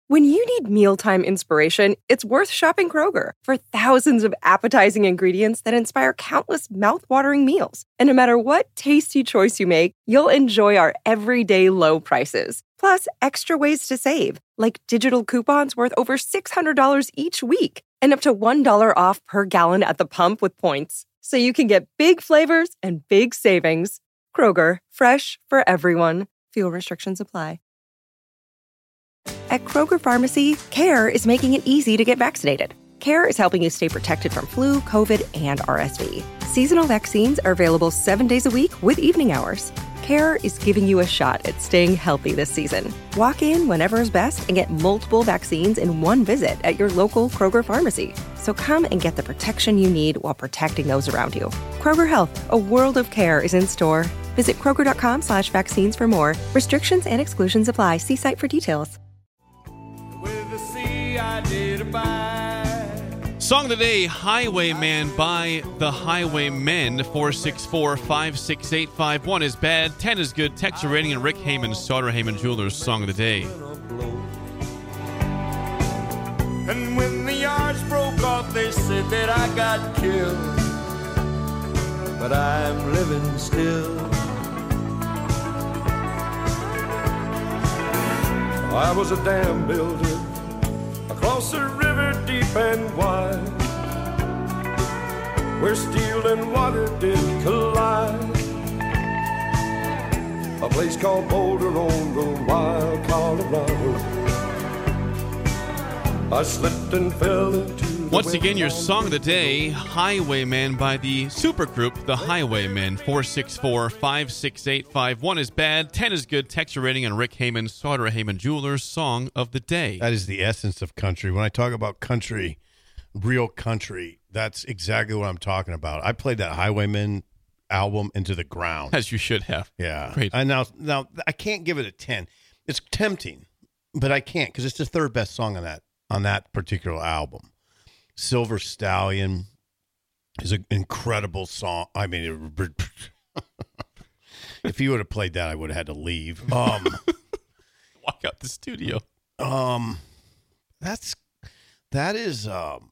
When you need mealtime inspiration, it's worth shopping Kroger for thousands of appetizing ingredients that inspire countless mouth-watering meals. And no matter what tasty choice you make, you'll enjoy our everyday low prices. Plus, extra ways to save, like digital coupons worth over $600 each week and up to $1 off per gallon at the pump with points. So you can get big flavors and big savings. Kroger, fresh for everyone. Fuel restrictions apply. At Kroger Pharmacy, CARE is making it easy to get vaccinated. CARE is helping you stay protected from flu, COVID, and RSV. Seasonal vaccines are available 7 days a week with evening hours. CARE is giving you a shot at staying healthy this season. Walk in whenever is best and get multiple vaccines in one visit at your local Kroger Pharmacy. So come and get the protection you need while protecting those around you. Kroger Health, a world of care is in store. Visit Kroger.com/vaccines for more. Restrictions and exclusions apply. See site for details. With the sea I did abide. Song of the day, Highwayman by the Highwaymen. 464-56851 is bad, 10 is good. Texture rating and Rick Heyman, Sauter Heyman Jewelers, Song of the day. And when the yards broke off, they said that I got killed. But I'm living still. I was a dam builder across a river deep and wide, where steel and water did collide. A place called Boulder on the wild Colorado. I slipped and fell into Once again, your song of the day, Highwayman by the supergroup The Highwaymen. 464-56851 is bad, 10 is good. Texture rating on Rick Heyman, Sauter Heyman Jewelers, Song of the day. That is the essence of country. When I talk about country, real country, that's exactly what I'm talking about. I played that Highwaymen album into the ground. As you should have. Yeah. Great. And now I can't give it a 10. It's tempting, but I can't because it's the third best song on that particular album. Silver Stallion is an incredible song. I mean, if you would have played that, I would have had to leave. Walk out the studio. That is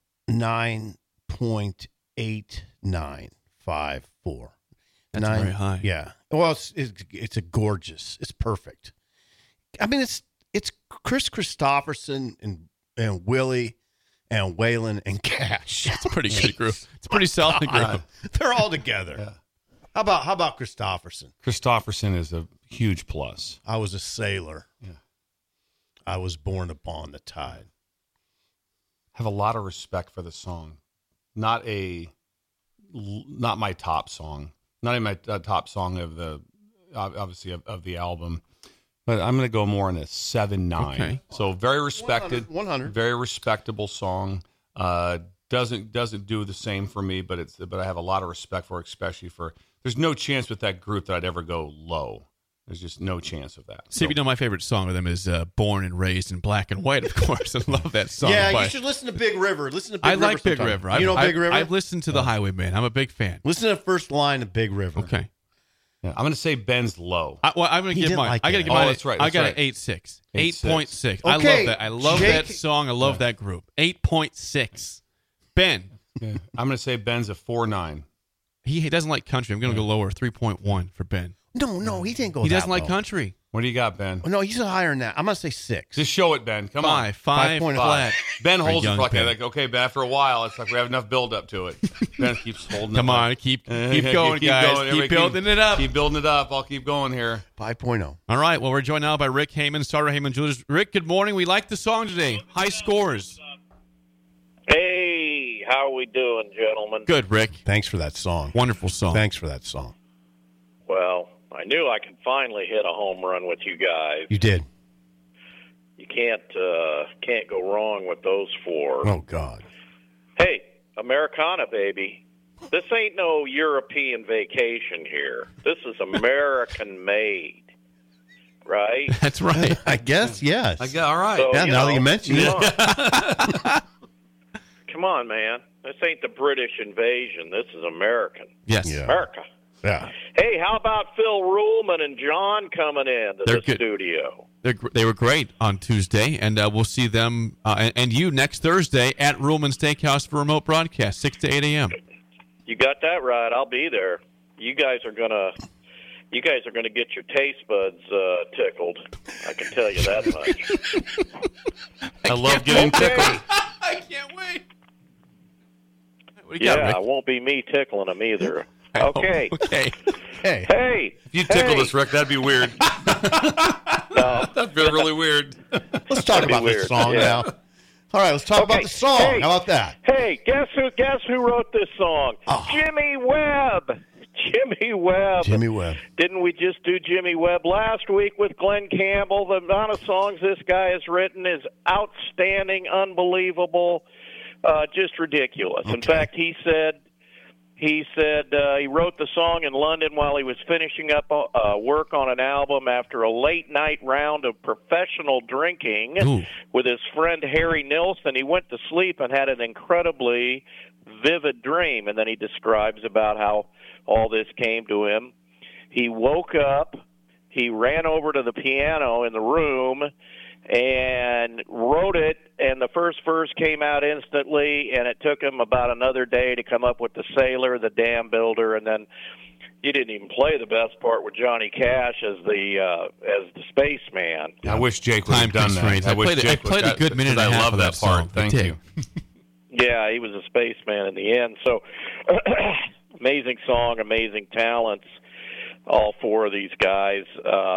9.8954. That's very high. Yeah. Well, it's a gorgeous. It's perfect. I mean, it's Chris Christopherson and Willie and Waylon and Cash. It's a pretty good group. It's a pretty solid group. They're all together. Yeah. How about Christopherson? Christopherson is a huge plus. I was a sailor. Yeah. I was born upon the tide. Have a lot of respect for the song. Not my top song. Not even my top song of the obviously of the album. But I'm going to go more on a 7-9. Okay. So very respected, 100. Very respectable song. Doesn't do the same for me, but I have a lot of respect for it, especially for. There's no chance with that group that I'd ever go low. There's just no chance of that. See, you know, my favorite song with them is "Born and Raised in Black and White." Of course, I love that song. Yeah, you should listen to Big River. I like Big River. You know Big River? I've listened to the Highwaymen. I'm a big fan. Listen to the first line of Big River. Okay. Yeah, I'm going to say Ben's low. I'm going to give mine. I got to give mine. That's right. I got right. an 8.6. 8.6. 8.6. I Okay, love that. I love Jake- that song. I love that group. 8.6. Ben. Yeah. I'm going to say Ben's a 4.9. He doesn't like country. I'm going to go lower. 3.1 for Ben. No, he didn't go. He that doesn't like low. country. What do you got, Ben? No, he's higher than that. I'm gonna say 6. Just show it, Ben. Come on. 5 flat. Ben For holds it young for like, Ben. like, okay, Ben, after a while, it's like we have enough build up to it. Ben keeps holding Come it. on, keep going, guys. Going. Keep building it up. Keep building it up. I'll keep going here. 5.0. All right. Well, we're joined now by Rick Heyman, Sauter Heyman Jewelers. Rick, good morning. We like the song today. High scores. Hey, how are we doing, gentlemen? Good, Rick. Thanks for that song. Wonderful song. Thanks for that song. Well, I knew I could finally hit a home run with you guys. You did. You can't go wrong with those four. Oh God. Hey, Americana, baby. This ain't no European vacation here. This is American made, right? That's right. I guess yes. All right. So, Yeah, now that you mention it. Come on, man. This ain't the British invasion. This is American. Yes. Yeah. America. Yeah. Hey, how about Phil Ruhlman and John coming in to They're the good. studio? They were great on Tuesday, and we'll see them and you next Thursday at Ruhlman Steakhouse for remote broadcast, 6 to 8 a.m. You got that right. I'll be there. You guys are gonna get your taste buds tickled. I can tell you that much. I love getting tickled. I can't wait. What do you got, Rick? It won't be me tickling them either. Okay. Okay. Hey. If you tickle us, Rick, that'd be weird. No. That'd be really weird. Let's talk about this song now. All right, let's talk about the song. Hey. How about that? Hey, guess who wrote this song? Oh. Jimmy Webb. Jimmy Webb. Jimmy Webb. Didn't we just do Jimmy Webb last week with Glenn Campbell? The amount of songs this guy has written is outstanding, unbelievable, just ridiculous. Okay. In fact, he said he wrote the song in London while he was finishing up work on an album after a late-night round of professional drinking with his friend Harry Nilsson. He went to sleep and had an incredibly vivid dream, and then he describes about how all this came to him. He woke up, he ran over to the piano in the room and wrote it, and the first verse came out instantly, and it took him about another day to come up with the Sailor, the Dam Builder, and then you didn't even play the best part with Johnny Cash as the spaceman. I wish Jake would have done that. I played a good minute and a half I love of that part. song. Thank you. Yeah, he was a spaceman in the end. So, amazing song, amazing talents, all four of these guys.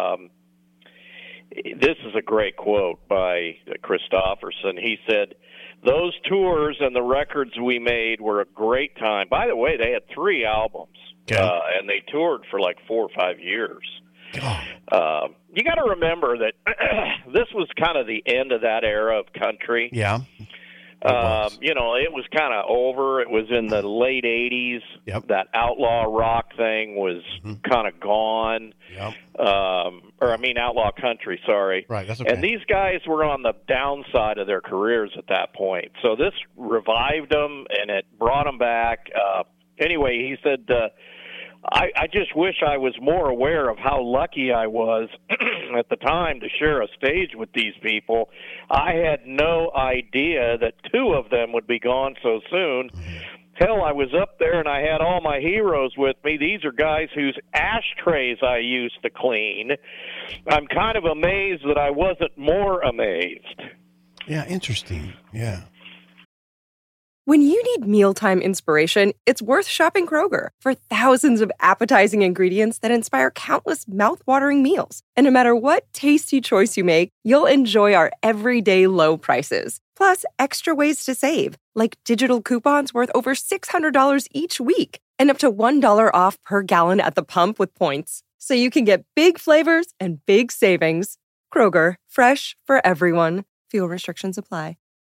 This is a great quote by Christofferson. He said, "Those tours and the records we made were a great time." By the way, they had 3 albums, and they toured for like 4 or 5 years. You got to remember that this was kind of the end of that era of country. Yeah. It was kind of over. It was in the late 80s. Yep. That outlaw rock thing was kind of gone. Yep. Outlaw country, sorry. Right, that's okay. And these guys were on the downside of their careers at that point. So this revived them, and it brought them back. Anyway, he said, I just wish I was more aware of how lucky I was at the time to share a stage with these people. I had no idea that 2 of them would be gone so soon. Hell, I was up there and I had all my heroes with me. These are guys whose ashtrays I used to clean. I'm kind of amazed that I wasn't more amazed. Yeah, interesting. Yeah. When you need mealtime inspiration, it's worth shopping Kroger for thousands of appetizing ingredients that inspire countless mouth-watering meals. And no matter what tasty choice you make, you'll enjoy our everyday low prices. Plus, extra ways to save, like digital coupons worth over $600 each week and up to $1 off per gallon at the pump with points. So you can get big flavors and big savings. Kroger, fresh for everyone. Fuel restrictions apply.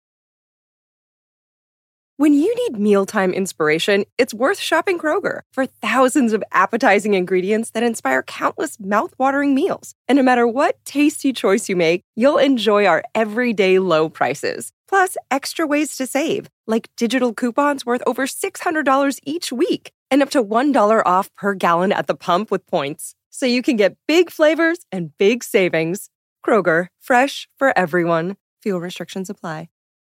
When you need mealtime inspiration, it's worth shopping Kroger for thousands of appetizing ingredients that inspire countless mouth-watering meals. And no matter what tasty choice you make, you'll enjoy our everyday low prices. Plus, extra ways to save, like digital coupons worth over $600 each week and up to $1 off per gallon at the pump with points. So you can get big flavors and big savings. Kroger, fresh for everyone. Fuel restrictions apply.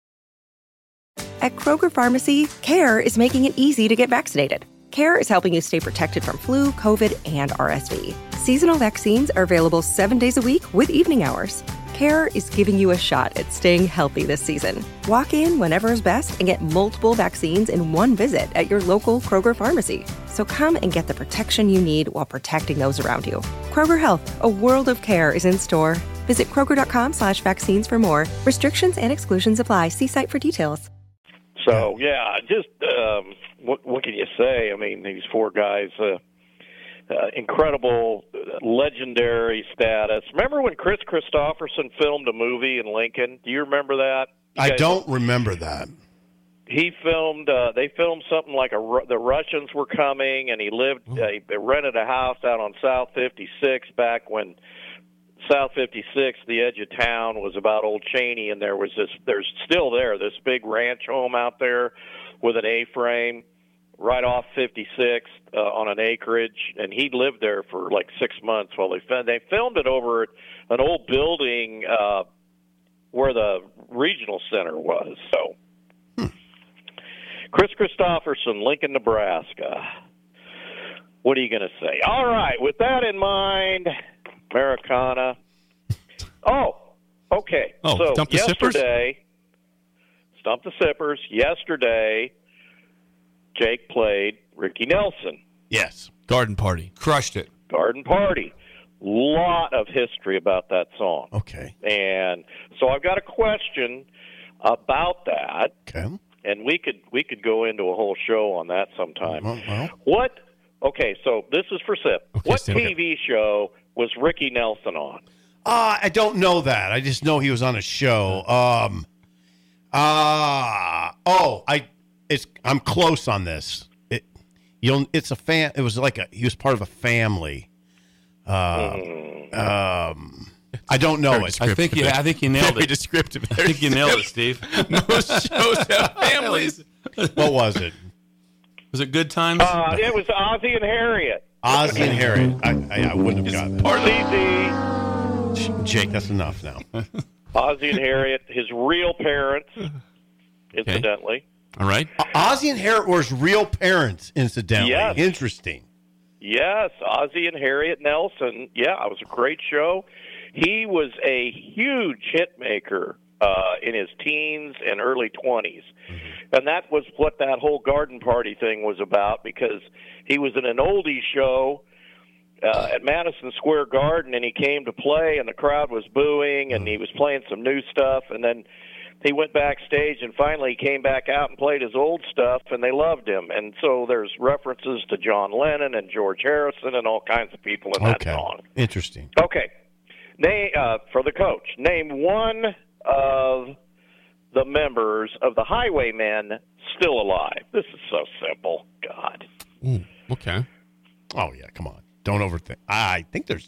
At Kroger Pharmacy, CARE is making it easy to get vaccinated. CARE is helping you stay protected from flu, COVID, and RSV. Seasonal vaccines are available 7 days a week with evening hours. CARE is giving you a shot at staying healthy this season. Walk in whenever is best and get multiple vaccines in one visit at your local Kroger Pharmacy. So come and get the protection you need while protecting those around you. Kroger Health, a world of care is in store. Visit Kroger.com/vaccines for more. Restrictions and exclusions apply. See site for details. So, yeah, just what can you say? I mean, these 4 guys, incredible, legendary status. Remember when Chris Christopherson filmed a movie in Lincoln? Do you remember that? I don't remember that. He filmed. They filmed something like the Russians were coming, and he lived. They rented a house out on South 56 back when South 56, the edge of town, was about Old Cheney, and there's still this big ranch home out there with an A-frame right off 56 on an acreage, and he lived there for like 6 months while they filmed it over at an old building where the regional center was. So, Chris Christopherson, Lincoln, Nebraska. What are you going to say? All right, with that in mind, Americana. Oh, okay. Oh, so Stump the Sippers? Stump the Sippers. Yesterday, Jake played Ricky Nelson. Yes. Garden Party. Crushed it. Garden Party. Lot of history about that song. Okay. And so I've got a question about that. Okay. And we could go into a whole show on that sometime. Well. What? Okay, so this is for Sip. Okay, what Sip. TV show was Ricky Nelson on? I don't know that. I just know he was on a show. I'm close on this. It was like he was part of a family. I don't know it. I think you nailed Very it. descriptive. I think you nailed it, Steve. Most shows have families. What was it? Was it Good Times? It was Ozzie and Harriet. Ozzie and Harriet. I wouldn't have gotten that. CZ, Jake, that's enough now. Ozzie and Harriet, his real parents, incidentally. All right. Ozzie and Harriet were his real parents, incidentally. Yes. Interesting. Yes, Ozzie and Harriet Nelson. Yeah, it was a great show. He was a huge hit maker in his teens and early 20s. And that was what that whole Garden Party thing was about, because he was in an oldies show at Madison Square Garden, and he came to play, and the crowd was booing, and he was playing some new stuff, and then he went backstage, and finally he came back out and played his old stuff, and they loved him. And so there's references to John Lennon and George Harrison and all kinds of people in that song. Interesting. Okay. For the coach, name one of the members of the Highwaymen still alive. This is so simple. God. Ooh, okay. Oh, yeah, come on. Don't overthink. I think there's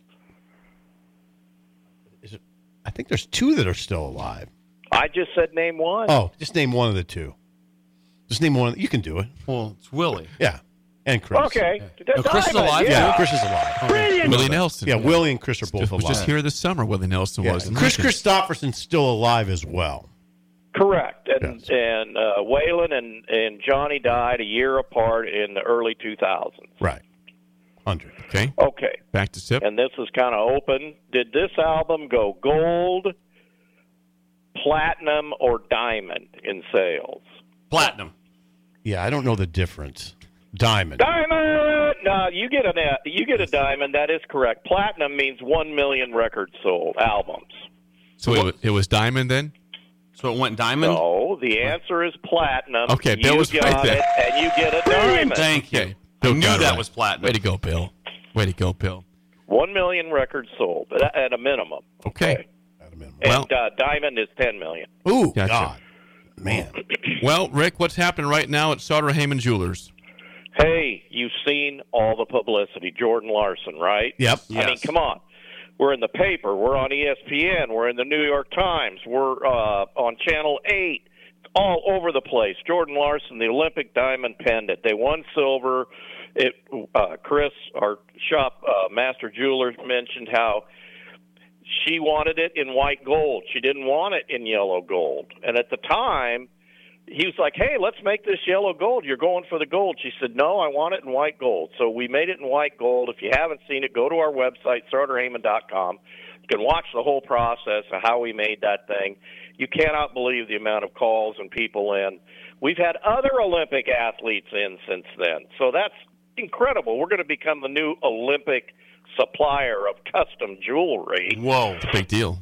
two that are still alive. I just said name one. Oh, just name one of the two. Just name one. You can do it. Well, it's Willie. Yeah. And Chris. Okay. Oh, Chris is alive? Yeah, Chris is alive. Brilliant. Willie Nelson. Yeah, Willie and Chris are both was alive. just here this summer. Willie Nelson was. in Chris Lincoln. Christopherson's still alive as well. Correct. And Yes. and Waylon and Johnny died a year apart in the early 2000s. Right. 100. Okay. Okay. Back to Sip. And this is kind of open. Did this album go gold, platinum, or diamond in sales? Platinum. Yeah, I don't know the difference. Diamond. Diamond! No, you get a diamond. That is correct. Platinum means 1 million records sold, albums. So it was Diamond then? So it went diamond? No, the answer is platinum. Okay, Bill was got right there. it, and you get a diamond. Thank you. Okay. I Bill knew got it that right. was platinum. Way to go, Bill. Way to go, Bill. 1 million records sold at a minimum. Okay. At a minimum. And diamond is 10 million. Ooh, Gotcha. God. Man. Well, Rick, what's happening right now at Sauter Heyman Jewelers? Hey, you've seen all the publicity. Jordan Larson, right? Yep. I mean, Yes. come on. We're in the paper. We're on ESPN. We're in the New York Times. We're on Channel 8. It's all over the place. Jordan Larson, the Olympic diamond pendant. They won silver. Chris, our shop master jeweler, mentioned how she wanted it in white gold. She didn't want it in yellow gold. And at the time, he was like, hey, let's make this yellow gold. You're going for the gold. She said, no, I want it in white gold. So we made it in white gold. If you haven't seen it, go to our website, SauterHeyman.com. You can watch the whole process of how we made that thing. You cannot believe the amount of calls and people in. We've had other Olympic athletes in since then. So that's incredible. We're going to become the new Olympic supplier of custom jewelry. Whoa. It's a big deal.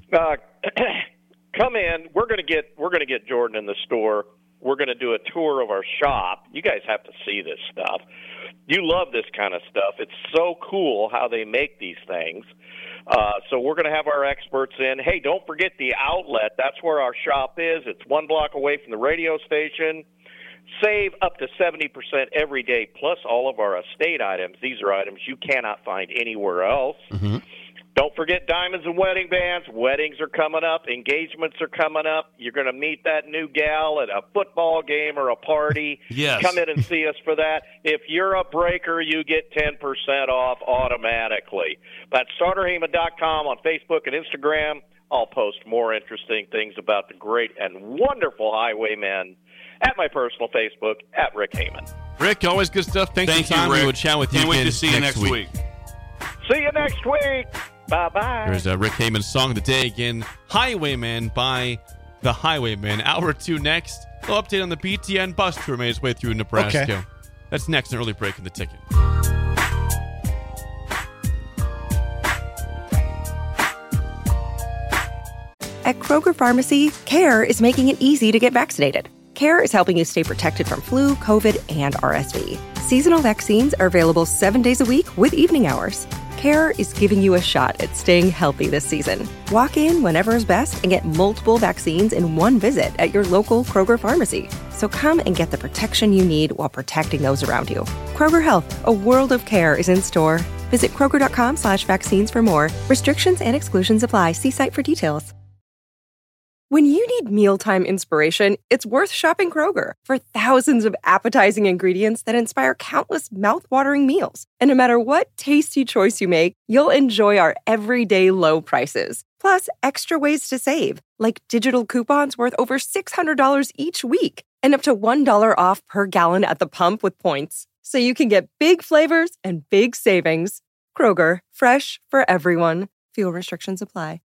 Come in. We're going to get Jordan in the store. We're going to do a tour of our shop. You guys have to see this stuff. You love this kind of stuff. It's so cool how they make these things. So we're going to have our experts in. Hey, don't forget the outlet. That's where our shop is. It's 1 block away from the radio station. Save up to 70% every day, plus all of our estate items. These are items you cannot find anywhere else. Don't forget diamonds and wedding bands. Weddings are coming up. Engagements are coming up. You're going to meet that new gal at a football game or a party. Yes. Come in and see us for that. If you're a breaker, you get 10% off automatically. That's StarterHeyman.com on Facebook and Instagram. I'll post more interesting things about the great and wonderful Highwaymen at my personal Facebook, at Rick Heyman. Rick, always good stuff. Thanks for your time. Rick. We will chat with you Can't wait again to see you next week. See you next week. Bye-bye. There's Rick Heyman's song of the day again, Highwayman by the Highwaymen. Hour 2 next. A little update on the BTN bus tour made its way through Nebraska. Okay. That's next, an early break in the ticket. At Kroger Pharmacy, CARE is making it easy to get vaccinated. CARE is helping you stay protected from flu, COVID, and RSV. Seasonal vaccines are available 7 days a week with evening hours. CARE is giving you a shot at staying healthy this season. Walk in whenever is best and get multiple vaccines in one visit at your local Kroger Pharmacy. So come and get the protection you need while protecting those around you. Kroger Health, a world of care is in store. Visit Kroger.com/vaccines for more. Restrictions and exclusions apply. See site for details. When you need mealtime inspiration, it's worth shopping Kroger for thousands of appetizing ingredients that inspire countless mouth-watering meals. And no matter what tasty choice you make, you'll enjoy our everyday low prices. Plus, extra ways to save, like digital coupons worth over $600 each week and up to $1 off per gallon at the pump with points. So you can get big flavors and big savings. Kroger, fresh for everyone. Fuel restrictions apply.